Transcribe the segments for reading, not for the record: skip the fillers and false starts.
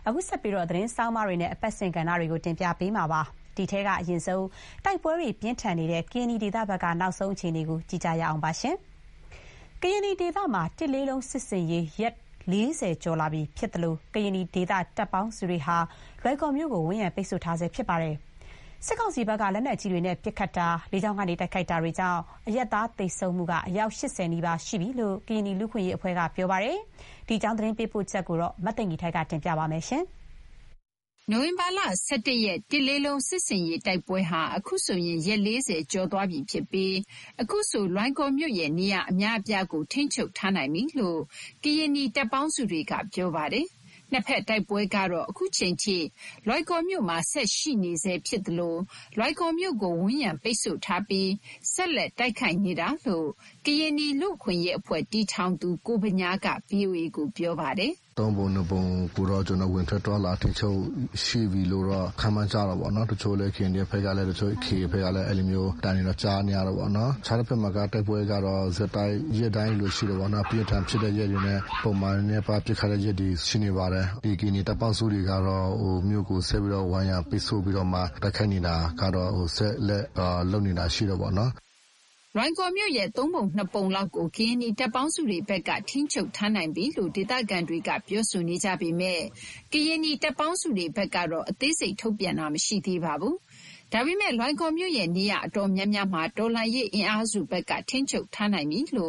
အခုဆက်ပြီးသတင်းဆောင်းပါးတွေနဲ့အပတ်စဉ်ကဏ္ဍတွေကိုတင်ပြပေးမှာပါ။ဒီထဲကအရင်ဆုံးတိုက်ပွဲတွေပြင်းထန်နေတဲ့ကရင်နီဒေသဘက်ကနောက်ဆုံးအခြေအနေကိုကြည့်ကြရအောင်ပါရှင်။ကရင်နီဒေသမှာတစ်လေးလုံးစစ်စင်ရေးရက်40ကျော်လာပြီဖြစ်တယ်လို့ကရင်နီဒေသတပ်ပေါင်းစုတွေဟာလွိုင်ကော်မြို့ကိုဝန်ရံပိတ်ဆို့ထားဆဲဖြစ်ပါတယ်။စစ်ကောင်စီဘက်ကလက်နက်ကြီးတွေနဲ့ပစ်ခတ်တာလေကြောင်းကနေတိုက်ခိုက်တာတွေကြောင့်အရက်သားသိမ်းမှုကအယောက်80နီးပါးရှိပြီလို့ကရင်နီလူခွင့်ရေးအဖွဲ့ကပြောပါတယ်။ဒီကြောင်းသတင်းပေးပို့ချက်ကိုမသိင်္ဂီထိုက်ကတင်ပြပါမယ်ရှင်။နိုဝင်ဘာလ17ရက်တစ်လေးလုံးစစ်စင်ရေးတိုက်ပွဲဟာအခုဆိုရင်ရက်40ကျော်သွားပြီဖြစ်ပြီးအခုဆိုလွိုင်ကော်မြို့ရဲ့နေရာအများအပြားကိုထိန်းချုပ်ထားနိုင်ပြီလို့ကရင်နီတပ်ပေါင်းစုတွေကပြောပါတယ်။နှစ်ဖက်တိုက်ပွဲကတော့အခုချိန်ထိလွိုင်ကော်မြို့မှာဆက်ရှိနေဆဲဖြစ်သလိုလွိုင်ကော်မြို့ကိုဝန်ရံပိတ်ဆို့ထားပြီးဆက်လက်တိုက်ခိုက်နေတာလို့ကရင်နီလူခွင့်ရေးအဖွဲ့တီထောင်သူကိုဗညာက VOA ကိုပြောပါတယ်။သုံးပုံနှစ်ပုံကိုတော့ကျွန်တော်ဝင်ထွက်သွားလာထိချုပ်ရှိပြီလို့တော့ခံမှန်းကြတော့ဗောနော်တချို့လည်းခင်တဲ့ဖက်ကလည်းတချို့ခေဖက်ကလည်းအဲ့လိုမျိုးတန်နေတော့ကြားနေရတော့ဗောနော်ခြားတစ်ဖက်မှာကတိုက်ပွဲကတော့ဇက်တိုင်းရက်တိုင်းလို့ရှိတော့ဗောနော်ပြင်းထန်ဖြစ်တဲ့ရက်တွေနဲ့ပုံမှန်နဲ့ပါပြစ်ခတ်တဲ့ရက်တွေရှိနေပါတယ်ဒီကင်းတပ်ပေါင်းစုတွေကတော့မြို့ကိုဆက်ပြီးတော့ဝိုင်းရပိတ်ဆို့ပြီးတော့မှတိုက်ခိုက်နေတာကတော့ဆက်လက်လုပ်နေတာရှိတော့ဗောနော်လွိုင်ကော်မြို့ရဲ့3ပုံ2ပုံလောက်ကိုကရင်နီတပ်ပေါင်းစုတွေဘက်ကထိန်းချုပ်ထားနိုင်ပြီလို့ဒေသခံတွေကပြောဆိုနေကြပေမဲ့ကရင်နီတပ်ပေါင်းစုတွေဘက်ကတော့အသေးစိတ်ထုတ်ပြန်တာမရှိသေးပါဘူး။ဒါပေမဲ့လွိုင်ကော်မြို့ရဲ့နေရာအတော်များများမှာတော်လှန်ရေးအင်အားစုဘက်ကထိန်းချုပ်ထားနိုင်ပြီလို့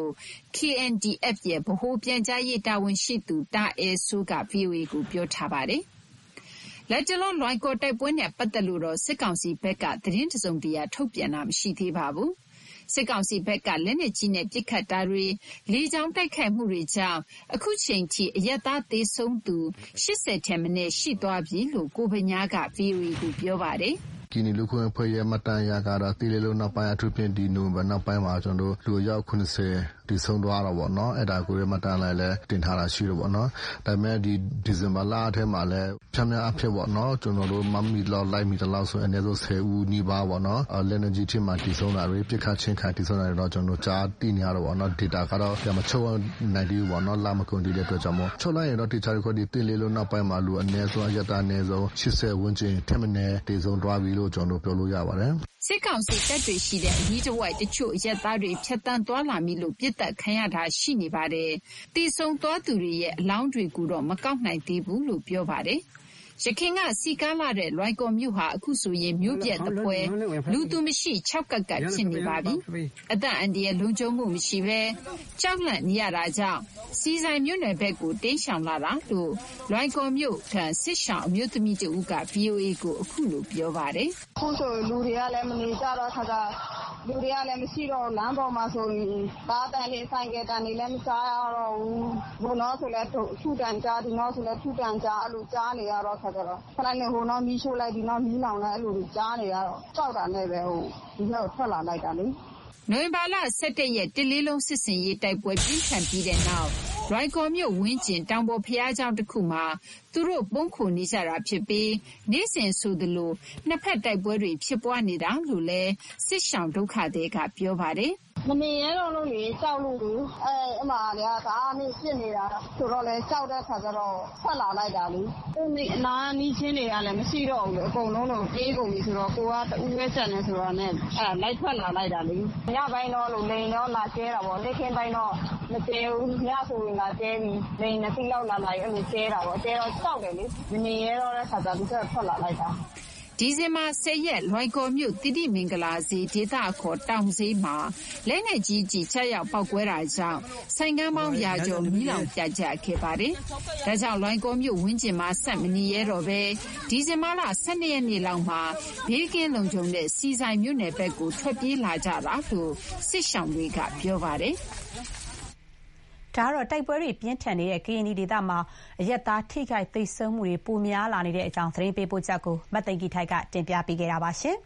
KNDF ရဲ့ဗဟိုပြန်ကြားရေးတာဝန်ရှိသူတာအဲဆိုးက VOA ကိုပြောထားပါတယ်။လက်ကျလုံးလွိုင်ကော်တိုက်ပွဲနဲ့ပတ်သက်လို့တော့စစ်ကောင်စီဘက်ကသတင်းတစုံတရာထုတ်ပြန်တာမရှိသေးပါဘူး။စစ်ကောင်စီဘက်ကလက်နက်ကြီးနဲ့ပစ်ခတ်တာတွေလေကြောင်းတိုက်ခိုက်မှုတွေကြောင့်အခုချိန်ထိအရက်သားသေဆုံးသူ80ထက်မနည်းရှိသွားပြီလို့ကိုဗညာက VOA ကိုပြောပါတယ်ကင်းနီလူခွင့်ဖွဲ့ရဲ့မတန်ရကတော့တီလေးလုံးနောက်ပိုင်းအထူးဖြင့်ဒီနိုဝင်ဘာနောက်ပိုင်းမှာကျွန်တော်တို့လူရောက်90ဒီဆုံးသွားတော့ဗောနော်အဲ့ဒါကိုရမတန်လိုက်လဲတင်ထားတာရှိတော့ဗောနော်ဒါပေမဲ့ဒီဇင်ဘာလအထက်မှာလဲဖြမ်းဖြမ်းအဖြစ်ဗောနော်ကျွန်တော်တို့မမီလောက်လိုက်မီတလောက်ဆိုအနည်းဆုံး10ဦးနီးပါးဗောနော်လက်နက်ကြီးထင်မှဒီဆုံးတာတွေပြစ်ခတ်ချင်းခံဒီဆုံးတာတွေတော့ကျွန်တော်ကြားသိနေရတော့ဗောနော် data ကတော့ပြမချုပ်နိုင်ဘူးဗောနော်လာမကုန်ဒီတဲ့အတွက်ကြောင့်မို့ချုပ်လိုက်ရင်တော့ဒီချာရီခွဒီတင်လေးလုံးနောက်ပိုင်းမှာလူအနည်းဆုံးအရတာအနည်းဆုံး80ဝန်းကျင်ထက်မနည်းဒီဆုံးသွားပြီလို့ကျွန်တော်ပြောလို့ရပါတယ်စစ်ကောင်စီတပ်တွေရှိတဲ့အနီးတစ်ဝိုက်တချို့ရက်သားတွေဖြတ်တန်းသွားလာမိလို့ပြစ်တက်ခံရတာရှိနေပါတယ်။တီဆုံသွားသူတွေရဲ့အလောင်းတွေကိုတော့မကောက်နိုင်သေးဘူးလို့ပြောပါတယ်။ရခိုင်ကစီကားလာတဲ့လွိုင်ကော်မြို့ဟာအခုဆိုရင်မြို့ပြက်တပွဲလူသူမရှိ6ကက်ကဖြစ်နေပါပြီ။အသက်အန္တရာယ်လုံခြုံမှုမရှိဘဲကြောက်လန့်နေရတာကြောင့်စီဆိုင်မြို့နယ်ဘက်ကိုတင်းရှောင်လာတာလို့လွိုင်ကော်မြို့ထံစစ်ရှောင်အမျိုးသမီးတဦးက VOA ကိုအခုလိုပြောပါတယ်။အခုဆိုလူတွေကလည်းမနေကြတော့ခါကြလူတွေကလည်းမရှိတော့လမ်းပေါ်မှာဆိုရင်ကားတန်လေးဆိုင်ကတန်လေးလည်းမစားရတော့ဘူးဘုံတော့ဆိုလည်းထူတန်ကြားဒီတော့ဆိုလည်းထူတန်ကြားအဲ့လိုကြားနေရတော့ခါကြတော့ခလိုက်နေဟိုတော့မီးရှို့လိုက်ဒီတော့မီးလောင်လိုက်အဲ့လိုကြားနေရတော့ကြောက်တာနဲ့ပဲဒီတော့ထွက်လာလိုက်တာလေနိုဝင်ဘာလ17ရက်တစ်လေးလုံးစစ်စင်ရေးတိုက်ပွဲပြင်းထန်ပြီးတဲ့နောက်လွိုင်ကော်မြို့ဝင်းကျင်တောင်ပေါ်ဖျားကျောင်းတစ်ခုမှာသူတို့ပုံခုနေကြတာဖြစ်ပြီးနေ့စဉ်ဆိုသလိုနှစ်ဖက်တိုက်ပွဲတွေဖြစ်ပွားနေတာလို့လည်းစစ်ရှောင်ဒုက္ခသည်ကပြောပါတယ်မနေရတော့လို့လေကြောက်လို့အမတွေကဒါနဲ့ပြစ်နေတာဆိုတော့လေကြောက်တဲ့ခါကျတော့ဆက်လာလိုက်တာလေဒီအနာနီးချင်းတွေကလည်းမရှိတော့ဘူးလေအကုန်လုံးတော့ပြေးကုန်ပြီဆိုတော့ကိုကတူးပဲဆက်နေဆိုတော့နဲ့လိုက်ထွက်လာလိုက်တာလေညပိုင်းတော့လို့လိန်တော့လာကျဲတာပေါ့နေ့ခင်းပိုင်းတော့မကျဲဘူးညဆိုရင်လာကျဲပြီးလိန်နှစ်စီးလောက်လာလိုက်အဲ့လိုကျဲတာပေါ့ကျဲတော့ကြောက်တယ်လေမနေရတော့တဲ့ခါကျတော့ထွက်လာလိုက်တာဒီဇင်ဘာ10ရက်လွိုင်ကော်မြို့တိတိမင်္ဂလာစီဒေသခေါ်တောင်ဈေးမှာလက်နက်ကြီးချက်ရောက်ပောက်ကွဲတာကြောင့်ဆိုင်ကမ်းပေါင်းရာကျော်မီးလောင်ပြကျခဲ့ပါတယ်။ဒါကြောင့်လွိုင်ကော်မြို့ဝင်းကျင်မှာဆက်မနေရတော့ပဲဒီဇင်ဘာလ12ရက်နေ့လောက်မှာဘေးကင်းလုံခြုံတဲ့စီဆိုင်မြို့နယ်ဘက်ကိုထွက်ပြေးလာကြတာလို့စစ်ရှောင်တွေကပြောပါတယ်။ဒါကတော့တိုက်ပွဲတွေပြင်းထန်နေတဲ့ကရင်နီဒေသမှာအရက်သားထိခိုက်သိမ်းဆုံးမှုတွေပိုများလာနေတဲ့အကြောင်းသတင်းပေးပို့ချက်ကိုမသိင်္ဂီထိုက်ကတင်ပြပေးခဲ့တာပါရှင်။